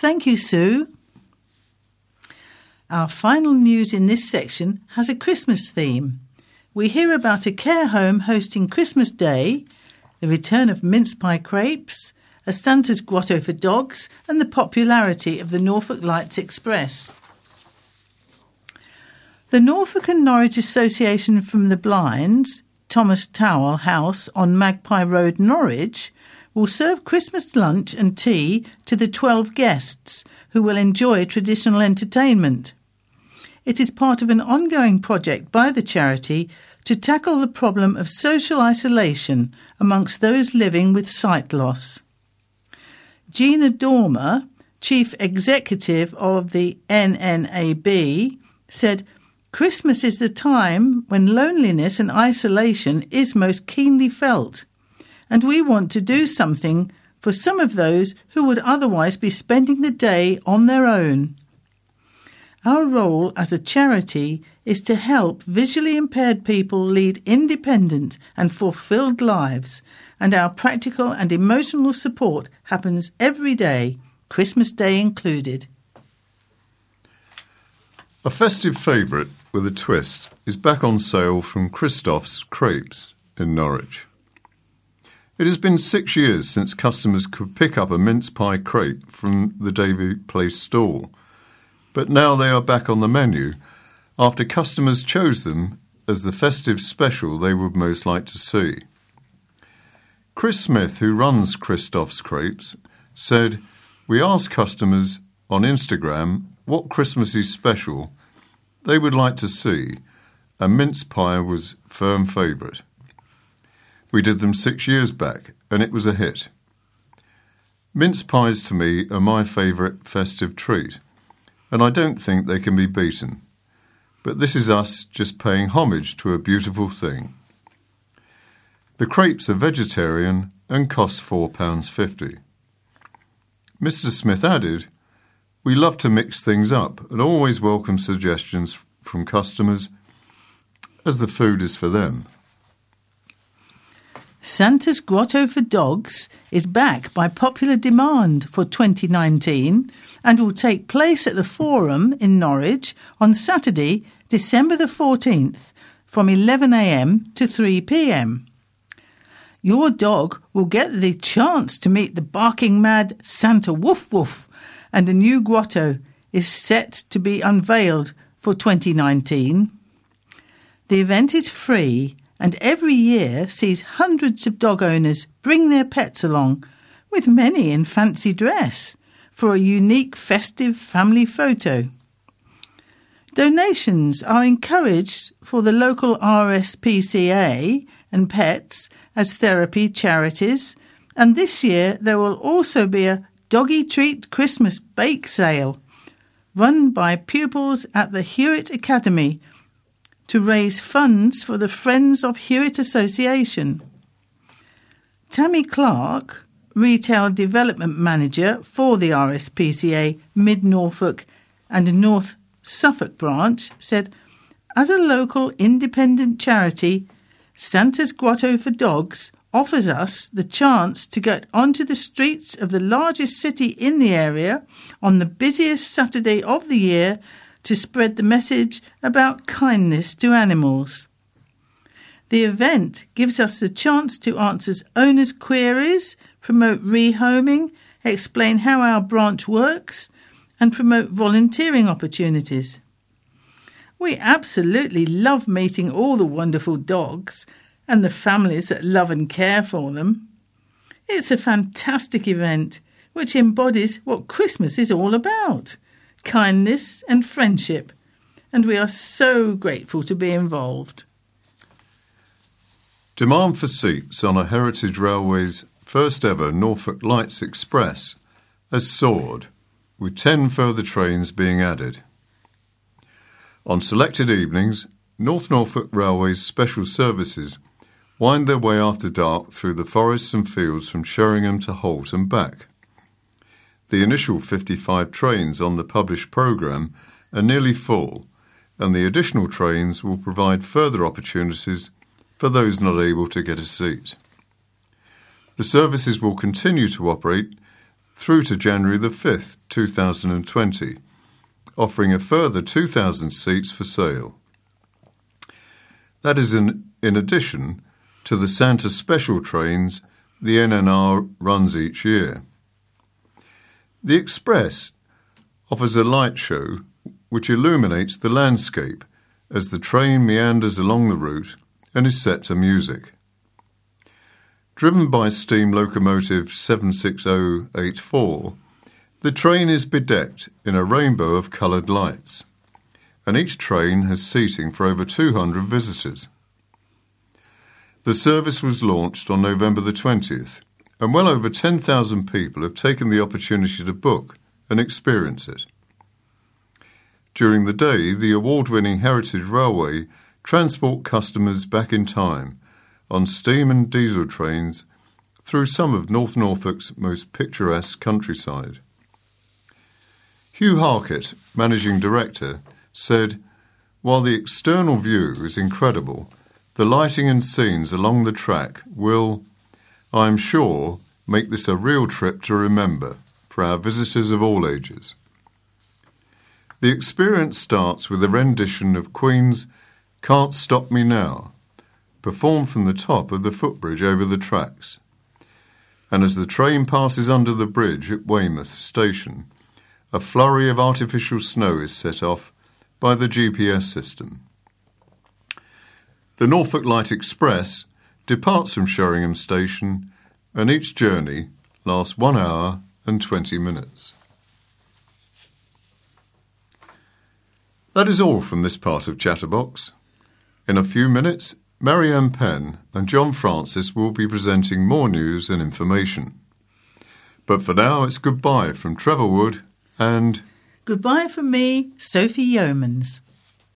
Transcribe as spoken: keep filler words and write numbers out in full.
Thank you, Sue. Our final news in this section has a Christmas theme. We hear about a care home hosting Christmas Day, the return of mince pie crepes, a Santa's grotto for dogs, and the popularity of the Norfolk Lights Express. The Norfolk and Norwich Association from the Blinds, Thomas Towell House on Magpie Road, Norwich, will serve Christmas lunch and tea to the twelve guests who will enjoy traditional entertainment. It is part of an ongoing project by the charity to tackle the problem of social isolation amongst those living with sight loss. Gina Dormer, Chief Executive of the N N A B, said, "Christmas is the time when loneliness and isolation is most keenly felt, and we want to do something for some of those who would otherwise be spending the day on their own. Our role as a charity is to help visually impaired people lead independent and fulfilled lives, and our practical and emotional support happens every day, Christmas Day included." A festive favourite with a twist is back on sale from Christoph's Crepes in Norwich. It has been six years since customers could pick up a mince pie crepe from the Davy Place stall, but now they are back on the menu after customers chose them as the festive special they would most like to see. Chris Smith, who runs Christoph's Crepes, said, "We asked customers on Instagram what Christmassy special they would like to see, and mince pie was firm favourite. We did them six years back, and it was a hit. Mince pies to me are my favourite festive treat, and I don't think they can be beaten. But this is us just paying homage to a beautiful thing." The crepes are vegetarian and cost four pounds fifty. Mister Smith added, "We love to mix things up and always welcome suggestions from customers, as the food is for them." Santa's Grotto for Dogs is back by popular demand for twenty nineteen and will take place at the Forum in Norwich on Saturday, December the fourteenth, from eleven a m to three p m. Your dog will get the chance to meet the barking mad Santa Woof Woof, and a new grotto is set to be unveiled for twenty nineteen. The event is free and every year sees hundreds of dog owners bring their pets along, with many in fancy dress, for a unique festive family photo. Donations are encouraged for the local R S P C A and Pets as therapy charities, and this year there will also be a Doggy Treat Christmas Bake Sale run by pupils at the Hewitt Academy to raise funds for the Friends of Hewitt Association. Tammy Clark, Retail Development Manager for the R S P C A Mid-Norfolk and North Suffolk branch, said, "As a local independent charity, Santa's Grotto for Dogs offers us the chance to get onto the streets of the largest city in the area on the busiest Saturday of the year to spread the message about kindness to animals. The event gives us the chance to answer owners' queries, promote rehoming, explain how our branch works, and promote volunteering opportunities. We absolutely love meeting all the wonderful dogs and the families that love and care for them. It's a fantastic event which embodies what Christmas is all about, kindness and friendship, and we are so grateful to be involved." Demand for seats on a Heritage Railway's first ever Norfolk Lights Express has soared, with ten further trains being added. On selected evenings, North Norfolk Railway's special services wind their way after dark through the forests and fields from Sheringham to Holt and back. The initial fifty-five trains on the published programme are nearly full, and the additional trains will provide further opportunities for those not able to get a seat. The services will continue to operate through to January the fifth, two thousand twenty, offering a further two thousand seats for sale. That is in, in addition to the Santa special trains the N N R runs each year. The Express offers a light show which illuminates the landscape as the train meanders along the route and is set to music. Driven by steam locomotive seven six zero eight four, the train is bedecked in a rainbow of coloured lights, and each train has seating for over two hundred visitors. The service was launched on November the twentieth, and well over ten thousand people have taken the opportunity to book and experience it. During the day, the award-winning Heritage Railway transport customers back in time on steam and diesel trains through some of North Norfolk's most picturesque countryside. Hugh Harkett, Managing Director, said, "While the external view is incredible, the lighting and scenes along the track will, I am sure, make this a real trip to remember for our visitors of all ages." The experience starts with a rendition of Queen's "Can't Stop Me Now," performed from the top of the footbridge over the tracks. And as the train passes under the bridge at Weymouth Station, a flurry of artificial snow is set off by the G P S system. The Norfolk Light Express departs from Sheringham Station, and each journey lasts one hour and twenty minutes. That is all from this part of Chatterbox. In a few minutes, Marianne Penn and John Francis will be presenting more news and information. But for now, it's goodbye from Trevor Wood and... Goodbye from me, Sophie Yeomans.